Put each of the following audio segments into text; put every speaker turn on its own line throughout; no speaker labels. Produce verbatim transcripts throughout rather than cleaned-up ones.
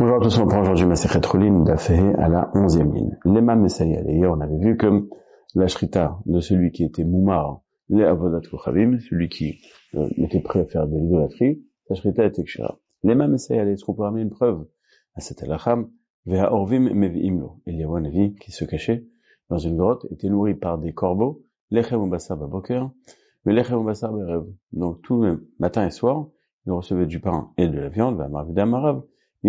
Aujourd'hui, on prend aujourd'hui Masechet Chulin d'Afehé à la onzième ligne. Lema Messayel. Et hier, on avait vu que la shrita de celui qui était moumar, les avodat kochavim, celui qui euh, était prêt à faire de l'idolâtrie, sa shrita était kshira. Lema Messayel. Est-ce qu'on peut amener une preuve à cet halacham? Veha orvim mevi'imlo. Il y a un avis qui se cachait dans une grotte, était nourri par des corbeaux, lechem u'basar baboker, mais lechem u'basar berev. Donc, tout le matin et soir, il recevait du pain et de la viande, ve'amar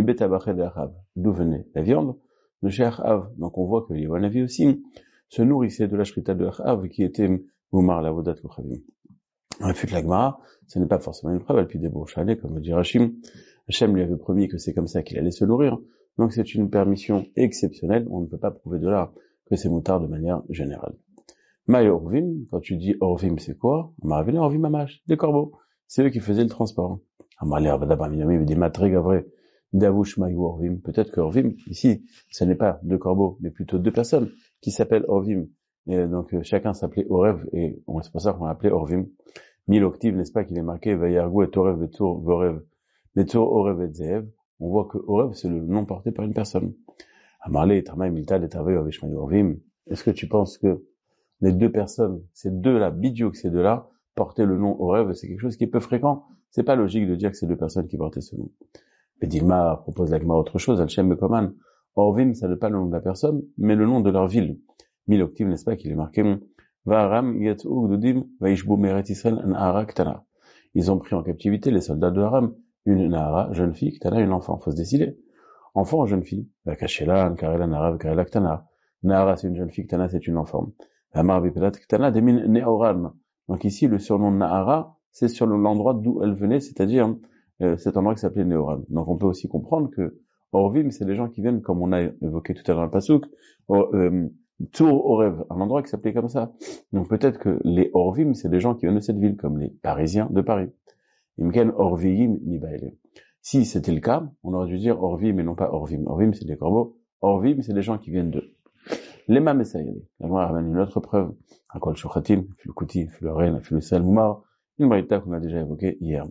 d'où venait la viande, de chez Achav. Donc on voit que Yehouanavi aussi se nourrissait de la shrita de Achav, qui était Moumar l'avodat kochavim. Réfute la Gemara, ce n'est pas forcément une preuve, elle peut déboucher, comme le dit Rachim. Hachem lui avait promis que c'est comme ça qu'il allait se nourrir. Donc c'est une permission exceptionnelle, on ne peut pas prouver de là que c'est moutard de manière générale. Maï Orvim, quand tu dis Orvim, c'est quoi? Maravine Orvim Amash, des corbeaux. C'est eux qui faisaient le transport. Amalé Avadaba Minami, il dit Matré Gavre. Davush Maïou Orvim. Peut-être que Orvim, ici, ce n'est pas deux corbeaux, mais plutôt deux personnes qui s'appellent Orvim. Et donc, euh, chacun s'appelait Orev, et c'est pour ça qu'on l'appelait Orvim. Mille octives, n'est-ce pas, qu'il est marqué, Vayargu et Orev et Tour, Vorev, Metur Orev et Zeev. On voit que Orev, c'est le nom porté par une personne. Amarle, Etrama, Miltal, Etrave, Avish Maïou Orvim. Est-ce que tu penses que les deux personnes, ces deux-là, Bidiouk, ces deux-là, portaient le nom Orev, c'est quelque chose qui est peu fréquent? C'est pas logique de dire que c'est deux personnes qui portaient ce nom. Et Dilma propose la Gemara autre chose, Al-Shem Bekoman. Orvim, ça n'est pas le nom de la personne, mais le nom de leur ville. Mille octives, n'est-ce pas, qu'il est marqué, Vaharam Yatsu Gdudim Vaishbu Meret Israël Nahara Ktana. Ils ont pris en captivité les soldats de Haram, une Nahara, jeune fille, Ktana, une enfant. Faut se décider. Enfant ou jeune fille? Vakashela, Nkarela, Nahara, Karela, Ktana. Nahara, c'est une jeune fille, Ktana, c'est une enfant. Amar Bipelat, Ktana, Demin Neoran. Donc ici, le surnom de Nahara, c'est sur l'endroit d'où elle venait, c'est-à-dire, Euh, cet endroit qui s'appelait Néoran. Donc on peut aussi comprendre que Orvim, c'est les gens qui viennent, comme on a évoqué tout à l'heure dans le Passouk, euh, Tour Orev, un endroit qui s'appelait comme ça. Donc peut-être que les Orvim, c'est les gens qui viennent de cette ville, comme les Parisiens de Paris. Imken Orvim Mibaele. Si c'était le cas, on aurait dû dire Orvim et non pas Orvim. Orvim, c'est des corbeaux. Orvim, c'est les gens qui viennent de Lema Messayele. La Gemara ramène une autre preuve. Akol Shochatim, Fulkuti, Fularen, Fulusal Moumar, une marita qu'on a déjà évoquée hier.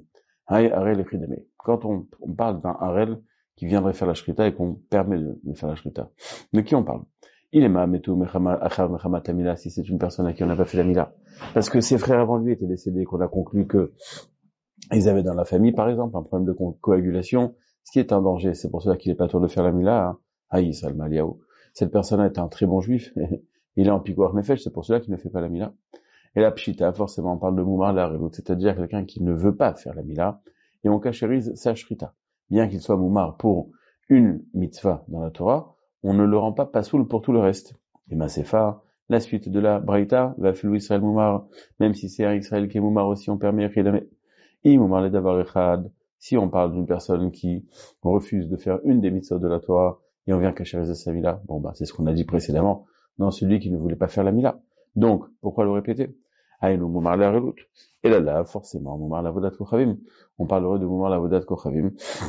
Quand on, on parle d'un harel qui viendrait faire la shrita et qu'on permet de, de faire la shrita, de qui on parle? Il est Mahametou Achav Mechamat Amila, si c'est une personne à qui on n'a pas fait la mila. Parce que ses frères avant lui étaient décédés, qu'on a conclu que ils avaient dans la famille, par exemple, un problème de co- coagulation, ce qui est un danger. C'est pour cela qu'il est pas tour de faire la mila. Haïs al-Maliaou. Cette personne est un très bon juif. Il est en pikoar nefesh, c'est pour cela qu'il ne fait pas la mila. Et la pshita, forcément, on parle de moumar la relout, c'est-à-dire quelqu'un qui ne veut pas faire la mila, et on cachérise sa shrita. Bien qu'il soit moumar pour une mitzvah dans la Torah, on ne le rend pas pasoul pour tout le reste. Et Masefa, la suite de la braïta, va faire Israël moumar, même si c'est un Israël qui est moumar aussi, on permet Yechidame. I moumar le davar echad, si on parle d'une personne qui refuse de faire une des mitzvahs de la Torah, et on vient cachériser sa mila, bon bah, c'est ce qu'on a dit précédemment, dans celui qui ne voulait pas faire la mila. Donc, pourquoi le répéter? Aïnou moumar la relout. Et là, là, forcément, moumar la vodat kochavim. On parlerait de moumar la vodat kochavim.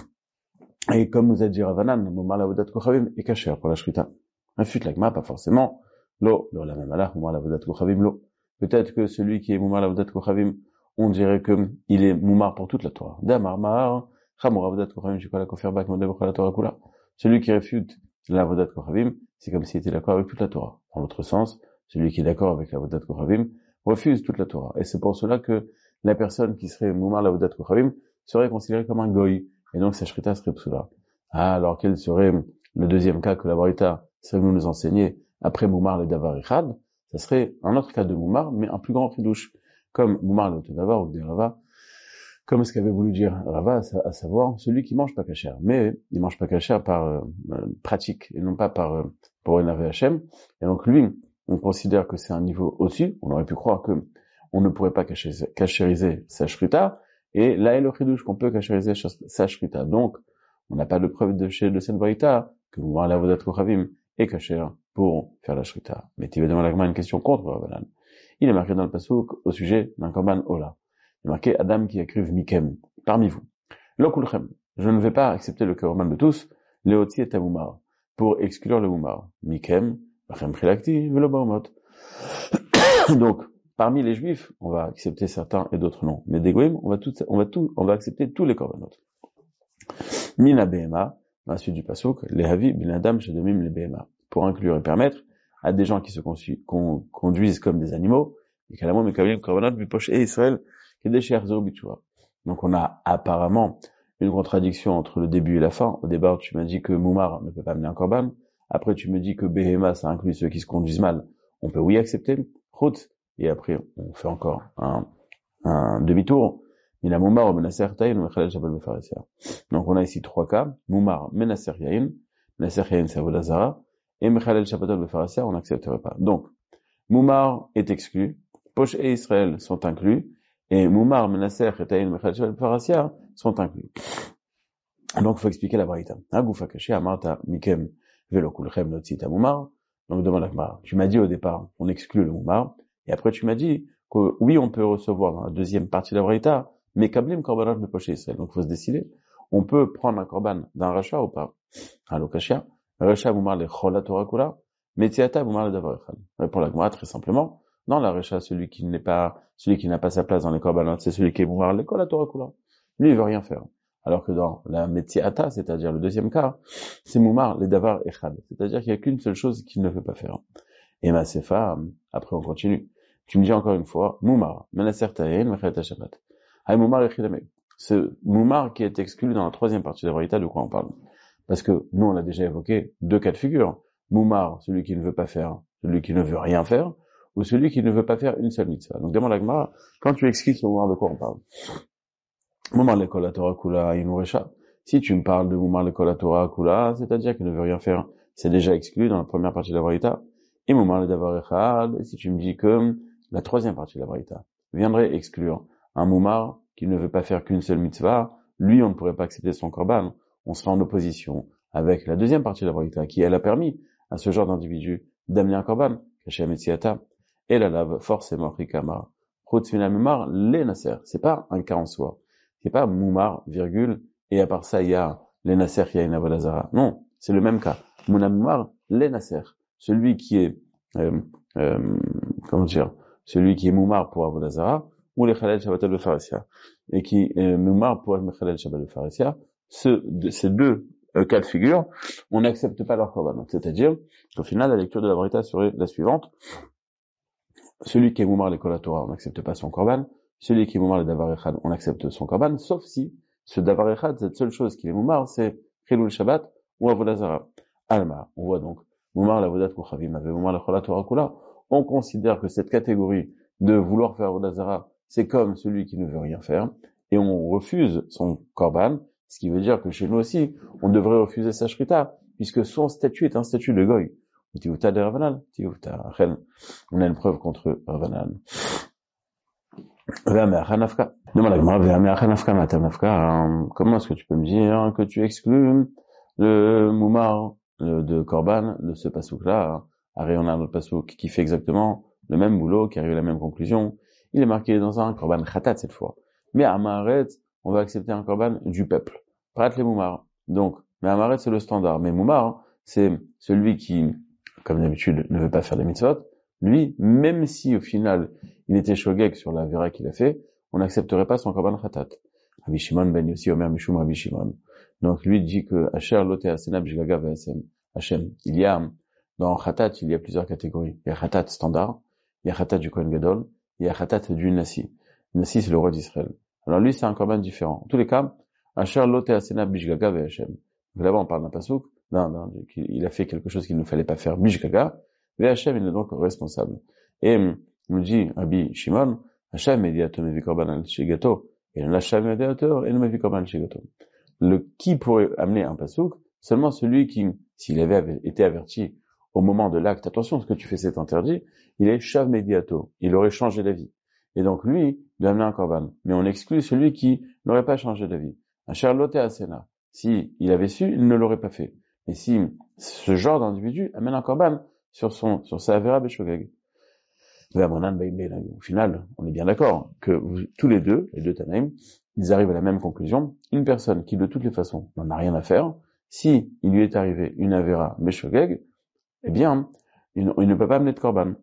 Et comme nous a dit Ravanan, moumar la vodat kochavim est caché pour la shrita. Un fut l'agma, pas forcément. Lo, lo la même alach, moumar la vodat kochavim, lo. Peut-être que celui qui est moumar la vodat kochavim, on dirait que il est moumar pour toute la Torah. Damar mar, chamor la vodat kochavim, shikola koferbak, modeb la Torah kula. Celui qui réfute la vodat kochavim, c'est comme s'il était d'accord avec toute la Torah. Dans l'autre sens, celui qui est d'accord avec la vodat kochavim, refuse toute la Torah. Et c'est pour cela que la personne qui serait moumar la vodat kochavim serait considérée comme un goy. Et donc sa shrita serait psoula. Ah, alors quel serait le deuxième cas que la braïta serait venue nous enseigner après moumar le davar echad? Ça serait un autre cas de moumar, mais un plus grand chidouche. Comme moumar le davar ou des rava, comme ce qu'avait voulu dire Rava, à savoir celui qui mange pas kasher. Mais il mange pas kasher par euh, pratique et non pas par euh, pour énerver Hachem. Et donc lui, on considère que c'est un niveau au-dessus. On aurait pu croire que on ne pourrait pas cachériser sa shrita. Et là est le chidouche qu'on peut cachériser sa shrita. Donc, on n'a pas de preuve de chez de cette braïta que moumar la vodat kochavim est kasher pour faire la shrita. Mais tu veux demander une question contre Ravanan. Il est marqué dans le passouk au sujet d'un korban ola. Il est marqué Adam qui écrive mikem parmi vous. Lo kulchem. Je ne vais pas accepter le korban de tous. Leoti et moumar pour exclure le moumar. Mikem. Donc, parmi les juifs, on va accepter certains et d'autres non. Mais des goïms, on va tout, on va tout, on va accepter tous les korbanot. Mina behema, dans la suite du pasuk, les havi bin adam shedomim le behema, pour inclure et permettre à des gens qui se conduisent, con, conduisent comme des animaux, et qu'alamon mekablim korbanot biposh et Israël, kedesh yachzor bichua. Donc on a apparemment une contradiction entre le début et la fin. Au départ, tu m'as dit que Moumar ne peut pas amener un korban. Après, tu me dis que Behema, ça inclut ceux qui se conduisent mal. On peut oui accepter, route, et après, on fait encore un, un demi-tour. Il a Moumar, Menaser Taïn, Mechalel Shabbat Befaresia. Donc on a ici trois cas. Moumar, Menaser Yain, Menaser Yain, c'est Avodazara, et Mechalel Shabbat Befaresia, on n'accepterait pas. Donc, Moumar est exclu, Posh et Israël sont inclus, et Moumar, Menaser, Taïn, Mechalel Shabbat Befaresia sont inclus. Donc, il faut expliquer la braïta. Agoufa kashi amarta mikem velo kulchem notzita Moumar. Donc, demande la tu m'as dit au départ, on exclut le Moumar, et après tu m'as dit que oui, on peut recevoir dans la deuxième partie de la braïta, mais kablim korbanot bepoché Israël. Donc, il faut se décider. On peut prendre un korban d'un rachat ou pas? Allo kashia, rachat Moumar le chol la Torah kula, metziata Moumar le davar echad. Pour la Gemara, très simplement, non, la rachat, celui qui n'est pas, celui qui n'a pas sa place dans les korbanot, c'est celui qui est Moumar le chol la Torah kula. Lui, il veut rien faire. Alors que dans la metziata, c'est-à-dire le deuxième cas, c'est Moumar le davar echad. C'est-à-dire qu'il n'y a qu'une seule chose qu'il ne veut pas faire. Et ma sefa, après on continue. Tu me dis encore une fois, Moumar, menaser ta'en, mechalel Shabbat. Hay Moumar echidame. Ce Moumar qui est exclu dans la troisième partie de la braïta, de quoi on parle? Parce que nous, on a déjà évoqué deux cas de figure. Moumar, celui qui ne veut pas faire, celui qui ne veut rien faire, ou celui qui ne veut pas faire une seule mitzvah. Donc demande à Gemara, quand tu expliques ce Moumar, de quoi on parle? Moumar le kol la Torah kula inuresha. Si tu me parles de Moumar le kol la Torah kula, c'est-à-dire qu'il ne veut rien faire, c'est déjà exclu dans la première partie de la braïta. Et Moumar le davar echad, si tu me dis que la troisième partie de la braïta viendrait exclure un Moumar qui ne veut pas faire qu'une seule mitzvah, lui, on ne pourrait pas accepter son korban. On sera en opposition avec la deuxième partie de la braïta qui, elle, a permis à ce genre d'individu d'amener un korban, caché à Metziata, et la lave forcément rikama. Chutz mina Moumar le naser. C'est pas un cas en soi. C'est pas Moumar, virgule, et à part ça, il y a les naser, il y a une avodazara. Non, c'est le même cas. Mouna Moumar, les naser. Celui qui est, euh, euh, comment dire, celui qui est Moumar pour avodazara, ou les Chalel Shabbat de Pharisien, et qui est Moumar pour le Chalel Shabbat de Pharisien, ce, de, ces deux euh, cas de figure, on n'accepte pas leur korban. C'est-à-dire qu'au final, la lecture de la braïta serait la suivante. Celui qui est Moumar le kol la Torah, on n'accepte pas son korban. Celui qui est Moumar le davar echad, on accepte son korban, sauf si ce davar echad, cette seule chose qui est Moumar, c'est Chilul Shabbat ou Avodazara. Alma, on voit donc Moumar l'avodat kochavim, avec Moumar le chol la Torah kula, on considère que cette catégorie de vouloir faire Avodazara, c'est comme celui qui ne veut rien faire, et on refuse son korban, ce qui veut dire que chez nous aussi, on devrait refuser sa shrita, puisque son statut est un statut de goy. On a une preuve contre Ravanan. Comment est-ce que tu peux me dire que tu exclus le Moumar de korban de ce pasouk-là? Arrête, on a un autre pasouk qui fait exactement le même boulot, qui arrive à la même conclusion. Il est marqué dans un korban khatat cette fois. Mais à Maharet, on va accepter un korban du peuple. Prat les Moumar. Donc, mais à Maharet, c'est le standard. Mais Moumar, c'est celui qui, comme d'habitude, ne veut pas faire des mitzvot. Lui, même si au final, il était shogeg sur la vera qu'il a fait, on n'accepterait pas son korban khatat. Rabbi Shimon ben Yossi Omer Mishum Rabbi Shimon. Donc lui dit que Asher Lote Asena B'Jgaga V'Asem. Hachem. Il y a, dans khatat, il y a plusieurs catégories. Il y a khatat standard, il y a khatat du Kohen Gadol, il y a khatat du Nassi. Nassi, c'est le roi d'Israël. Alors lui, c'est un korban différent. En tous les cas, Asher Lote Asena B'Jgaga V'Hashem. Donc là-bas, on parle d'un pasouk, d'un, d'un, il a fait quelque chose qu'il ne fallait pas faire, B'Jgaga, V'Hashem, il est donc responsable. Et, on nous dit, Rabbi Shimon, Hachem mediato mevi korban al shigato, et l'Hachem mediator, et ne mevi korban al shigato. Le, qui pourrait amener un pasouk? Seulement celui qui, s'il avait été averti au moment de l'acte, attention, ce que tu fais c'est interdit, il est shav mediato, il aurait changé d'avis. Et donc lui, il doit amener un korban. Mais on exclut celui qui n'aurait pas changé d'avis. Un charlotte asena. Si il avait su, il ne l'aurait pas fait. Et si ce genre d'individu amène un korban sur son, sur sa avera beshogeg. Au final, on est bien d'accord que vous, tous les deux, les deux Tanaïm, ils arrivent à la même conclusion. Une personne qui, de toutes les façons, n'en a rien à faire, si il lui est arrivé une avera beshogeg, eh bien, il, il ne peut pas amener de korban.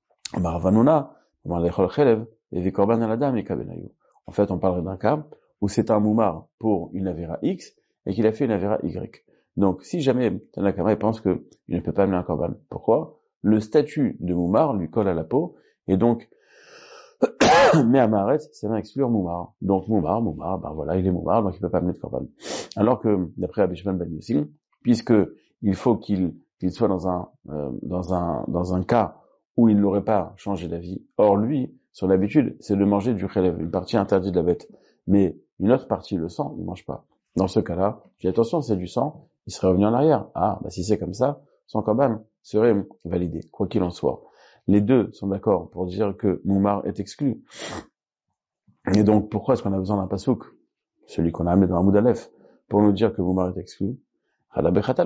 En fait, on parlerait d'un cas où c'est un moumar pour une avera X et qu'il a fait une avera Y. Donc, si jamais Tanakama pense qu'il ne peut pas amener un korban. Pourquoi? Le statut de Moumar lui colle à la peau, et donc, mais à Maharet, ça va exclure Moumar. Donc, Moumar, Moumar, ben voilà, il est Moumar, donc il peut pas amener de korban. Alors que, d'après Rabbi Shimon ben Yossi, puisque il faut qu'il, qu'il soit dans un, euh, dans un, dans un cas où il n'aurait pas changé d'avis. Or, lui, son habitude, c'est de manger du khelev, une partie interdite de la bête. Mais une autre partie, le sang, il mange pas. Dans ce cas-là, je dis attention, c'est du sang, il serait revenu en arrière. Ah, bah si c'est comme ça, son korban serait validé, quoi qu'il en soit. Les deux sont d'accord pour dire que Moumar est exclu. Et donc, pourquoi est-ce qu'on a besoin d'un pasouk, celui qu'on a amené dans Hamoud Aleph, pour nous dire que Moumar est exclu? On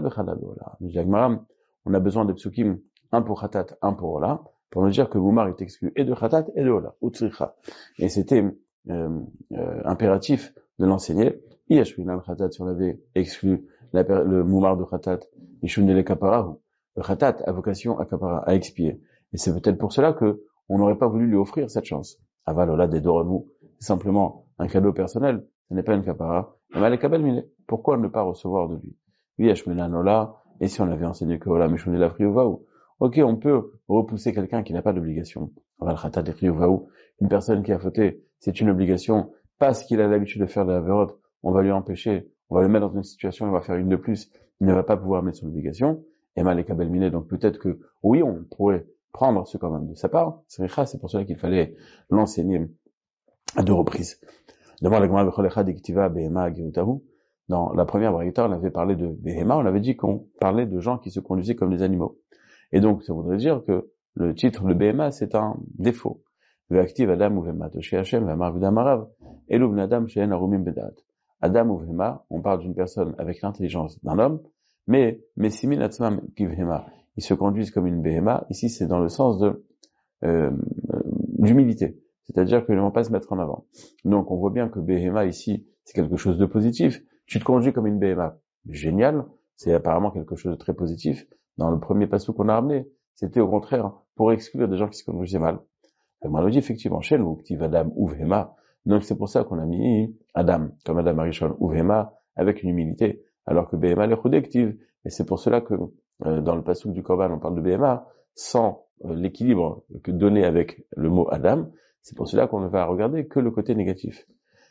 a besoin de psukim, un pour Khatat, un pour Ola, pour nous dire que Moumar est exclu et de Khatat et de Ola, ou Tzricha. Et c'était euh, euh, impératif de l'enseigner. Yashwinan Khatat, si on avait exclu la, le Moumar de Khatat, Yishunele Kapara, le Khatat a vocation à Kapara, à expier. Et c'est peut-être pour cela que on n'aurait pas voulu lui offrir cette chance. Avalola des Doremou, c'est simplement un cadeau personnel, ce n'est pas une Kapara. Pourquoi ne pas recevoir de lui? Oui, Ashmenanola, et si on avait enseigné que Ola Meshouné la Friovaou, ok, on peut repousser quelqu'un qui n'a pas d'obligation. Une personne qui a fauté, c'est une obligation, parce qu'il a l'habitude de faire de la vérote, on va lui empêcher, on va le mettre dans une situation, il va faire une de plus, il ne va pas pouvoir mettre son obligation. Et Maleka Belminé, donc peut-être que, oui, on pourrait prendre ce commande de sa part, c'est pour cela qu'il fallait l'enseigner à deux reprises. D'abord, la Gemara Bechol Echad Iktiva Behema Geutahu. Dans la première braïta, on avait parlé de Behema, on avait dit qu'on parlait de gens qui se conduisaient comme des animaux. Et donc, ça voudrait dire que le titre de Behema, c'est un défaut. Ve'aktiv Adam Uvema Toshi Hashem Ve'amar Vidam Arav Elu Bnadam She'en Arumim Bedat. Adam Uvema, on parle d'une personne avec l'intelligence d'un homme, mais Mesimin Atzmam Kivhema, ils se conduisent comme une Behema. Ici, c'est dans le sens de euh, d'humilité. C'est-à-dire qu'ils ne vont pas se mettre en avant. Donc, on voit bien que Behema, ici, c'est quelque chose de positif. Tu te conduis comme une Behema. Génial. C'est apparemment quelque chose de très positif. Dans le premier passage qu'on a ramené, c'était au contraire pour exclure des gens qui se conduisaient mal. On l'a dit effectivement, chez nous, petit Adam ou Behema. Donc, c'est pour ça qu'on a mis Adam, comme Adam Arishon, ou Behema, avec une humilité. Alors que Behema, le Chudektiv. Et c'est pour cela que, euh, dans le passage du Korban, on parle de Behema, sans euh, l'équilibre que donné avec le mot Adam. C'est pour cela qu'on ne va regarder que le côté négatif.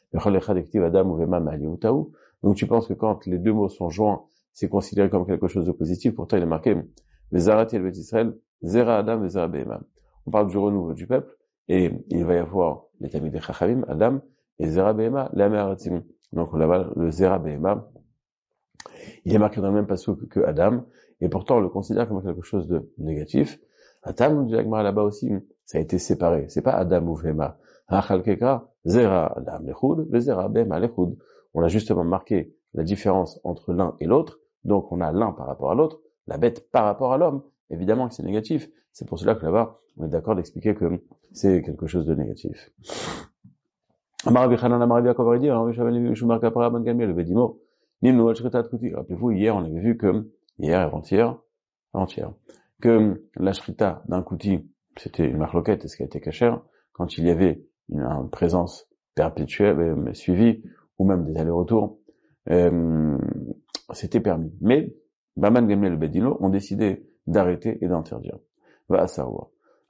Donc tu penses que quand les deux mots sont joints, c'est considéré comme quelque chose de positif. Pourtant, il est marqué Vezarati el Bet Israël, Zera Adam, Vezera Behema. On parle du renouveau du peuple, et il va y avoir les Tamid Chachamim, Adam, et Zera Behema, la Meharatim. Donc là-bas, le Zera Behema, il est marqué dans le même passage que Adam, et pourtant on le considère comme quelque chose de négatif. Adam, du Agmara là-bas aussi, ça a été séparé. C'est pas Adam ou Behema. Hachalkeka, Zera Adam lechud, Zera Behema lechud. On a justement marqué la différence entre l'un et l'autre. Donc on a l'un par rapport à l'autre, la bête par rapport à l'homme. Évidemment que c'est négatif. C'est pour cela que là-bas, on est d'accord d'expliquer que c'est quelque chose de négatif. Rappelez-vous, hier, on avait vu que, hier, avant-hier, avant-hier, que la shrita d'un kouti, c'était une marloquette, est-ce qu'elle était cachère, quand il y avait une, une présence perpétuelle, euh, suivie, ou même des allers-retours, euh, c'était permis. Mais, Baman Gamliel et Bedino ont décidé d'arrêter et d'interdire. Va à savoir.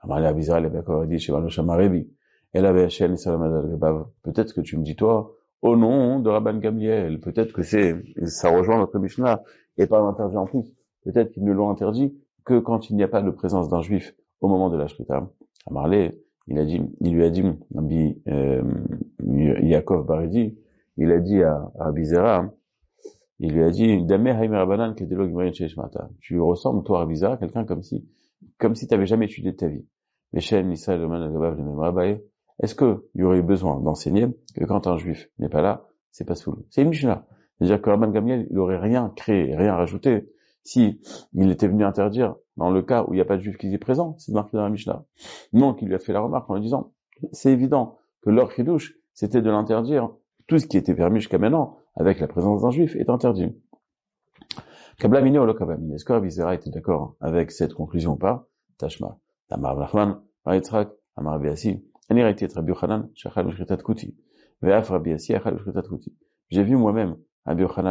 Peut-être que tu me dis, toi, au nom de Rabban Gamliel, peut-être que c'est, ça rejoint notre Mishnah, et pas l'interdit en plus. Peut-être qu'ils ne l'ont interdit que quand il n'y a pas de présence d'un juif au moment de la shrita. Amarlé, il a dit, il lui a dit, Rabbi, euh, Yaakov Baredi, il a dit à, à Rabbi Zera, il lui a dit, Dame Haïm Rabbanan Kedelo Gimrin Sheshmata. Tu ressembles, toi, Rabbi Zera, quelqu'un comme si, comme si tu n'avais jamais étudié ta vie. Mais Shem Israël Oman Agabav le même Rabbaye. Est-ce que il y aurait besoin d'enseigner que quand un juif n'est pas là, c'est pas soul? C'est une Mishnah. C'est-à-dire que Rabban Gamliel, il aurait rien créé, rien rajouté, si il était venu interdire dans le cas où il n'y a pas de juif qui est présent, c'est marqué dans la Mishnah. Non, qu'il lui a fait la remarque en lui disant, c'est évident que leur chidouche, c'était de l'interdire. Tout ce qui était permis jusqu'à maintenant, avec la présence d'un juif, est interdit. Kablamine ou lo kablamine. Est-ce que Rabbi Zera était d'accord avec cette conclusion ou pas? Tashma. Tamar Nachman, Maritzrak, Amar Rabbi Yassi. Ani raiti et Rabbi Yochanan, shachal mishritat kuti. Ve'af Rabbi Yassi achal mishritat kuti. J'ai vu moi-même Rabbi Yochanan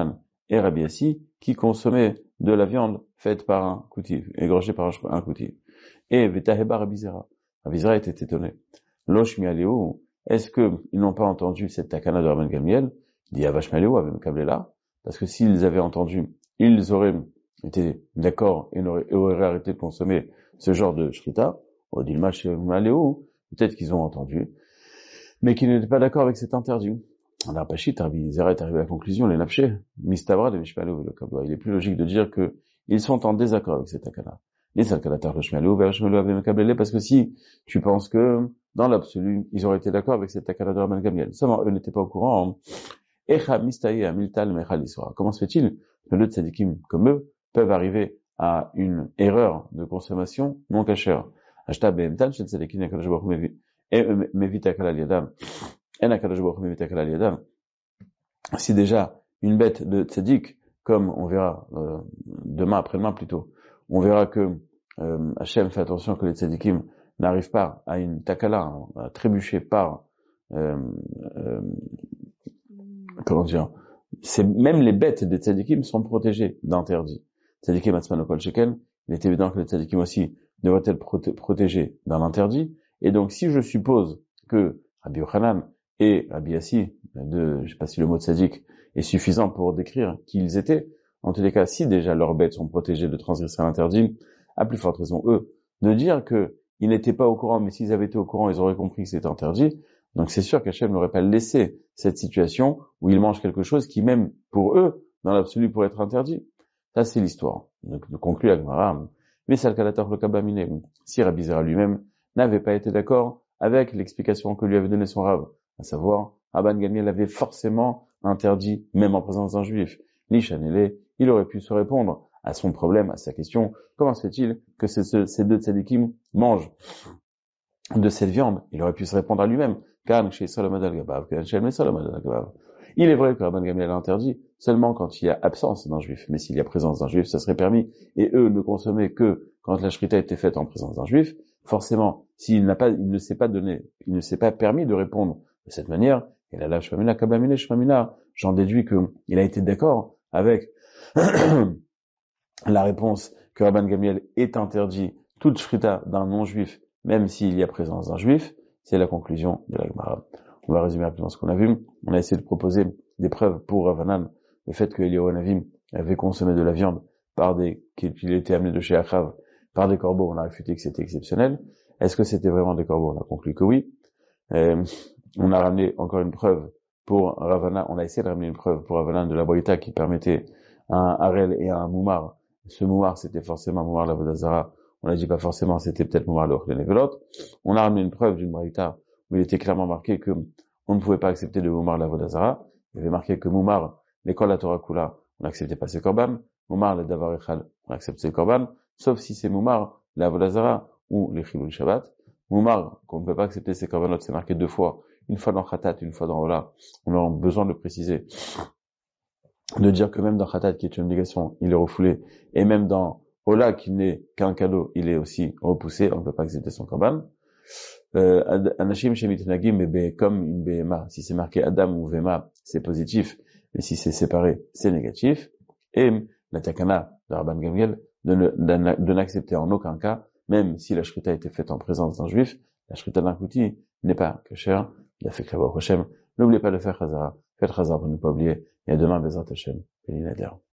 et Rabbi Yassi, qui consommaient de la viande faite par un koutiv, égorgée par un koutiv. Et Vetaheba Rabbi Zera. Rabbi Zera était étonné. Losh mialéou, est-ce que ils n'ont pas entendu cette takana de Rabban Gamliel? Dit Avash mialéou, avait câblé là. Parce que s'ils avaient entendu, ils auraient été d'accord et auraient arrêté de consommer ce genre de shrita. Au dit le mialéou, peut-être qu'ils ont entendu, mais qu'ils n'étaient pas d'accord avec cet interdit. Alors, Pachit, Rabbi Zera est arrivé à la conclusion, les nafshé, mistabra de mishmalou le kabwa. Il est plus logique de dire que ils sont en désaccord avec cette takana. Les salkalatar le shmalou, vers shmalou avec mekablele, parce que si tu penses que, dans l'absolu, ils auraient été d'accord avec cette takana de Rabban Gamliel. Seulement, eux n'étaient pas au courant. Echa mistaye amiltal mechal isra. Comment se fait-il que les tzadikim, comme eux, peuvent arriver à une erreur de consommation non cachère? Ashta be'emtal shel tzadikim yakadosh baruch hu mevita kala liadam. Si déjà une bête de tzaddik, comme on verra euh, demain, après-demain plutôt, on verra que euh, Hachem fait attention que les tzaddikim n'arrivent pas à une takala, à trébucher par, euh, euh, comment dire, c'est même les bêtes des tzaddikim sont protégées d'interdits. Tzaddikim atzmanokol sheken, il est évident que les tzaddikim aussi devraient être proté- protégés d'un interdit. Et donc, si je suppose que Rabbi Yochanan et Rabbi Yassi, de, je sais pas si le mot tzaddik est suffisant pour décrire qui ils étaient. En tous les cas, si déjà leurs bêtes sont protégées de transgresser l'interdit, à plus forte raison, eux, de dire que ils n'étaient pas au courant, mais s'ils avaient été au courant, ils auraient compris que c'était interdit. Donc c'est sûr qu'Hachem n'aurait pas laissé cette situation où ils mangent quelque chose qui, même pour eux, dans l'absolu, pourrait être interdit. Ça, c'est l'histoire. Donc, de conclure avec Maram. Mais Salkalatar le Kabamine, si Rabbi Zera lui-même n'avait pas été d'accord avec l'explication que lui avait donnée son Rav, à savoir, Rabban Gamliel avait forcément interdit, même en présence d'un juif. L'Ishanele, il aurait pu se répondre à son problème, à sa question. Comment se fait-il que ces, ces deux tzadikim mangent de cette viande? Il aurait pu se répondre à lui-même. Il est vrai que Rabban Gamliel a interdit seulement quand il y a absence d'un juif. Mais s'il y a présence d'un juif, ça serait permis. Et eux ne consommaient que quand la shrita était faite en présence d'un juif. Forcément, s'il n'a pas, il ne s'est pas donné, il ne s'est pas permis de répondre de cette manière, et là, là, shmamina, kabamine, shmamina, j'en déduis que il a été d'accord avec la réponse que Rabban Gamliel est interdit toute shrita d'un non-juif, même s'il y a présence d'un juif. C'est la conclusion de la Gemara. On va résumer rapidement ce qu'on a vu. On a essayé de proposer des preuves pour Ravanan, le fait que Eliyahu Hanavim avait consommé de la viande par des, qu'il était amené de chez Achav, par des corbeaux. On a réfuté que c'était exceptionnel. Est-ce que c'était vraiment des corbeaux? On a conclu que oui. Euh, on a ramené encore une preuve pour Ravana, on a essayé de ramener une preuve pour Ravanan de la Boïta qui permettait à un Harel et à un Moumar. Ce Moumar, c'était forcément Moumar la Vodazara. On l'a dit pas forcément, c'était peut-être Moumar le Ochlé Nevelot. On a ramené une preuve d'une Boïta où il était clairement marqué que on ne pouvait pas accepter de Moumar la Vodazara. Il y avait marqué que Moumar, l'école la Torah Kula, on n'acceptait pas ses korban. Moumar le Davar Echad, on accepte ses korban. Sauf si c'est Moumar la Vodazara ou les Chilul Shabbat. Moumar, qu'on ne peut pas accepter ses korbanot, c'est marqué deux fois. Une fois dans Khatat, une fois dans Ola. On a besoin de le préciser. De dire que même dans Khatat, qui est une obligation, il est refoulé. Et même dans Ola, qui n'est qu'un cadeau, il est aussi repoussé. On ne peut pas accepter son korban. Anashim Shemit Nagim, bébé, comme une Béma. Si c'est marqué Adam ou Vema, c'est positif. Mais si c'est séparé, c'est négatif. Et la Takana de Rabban Gamliel, de, ne, de n'accepter en aucun cas, même si la shrita a été faite en présence d'un juif, la shrita d'un kouti n'est pas kasher. Il a fait Kavod Hashem. N'oubliez pas de faire Chazara. Faites Chazara pour ne pas oublier. Et à demain, Bezrat Hashem. Béni Nader.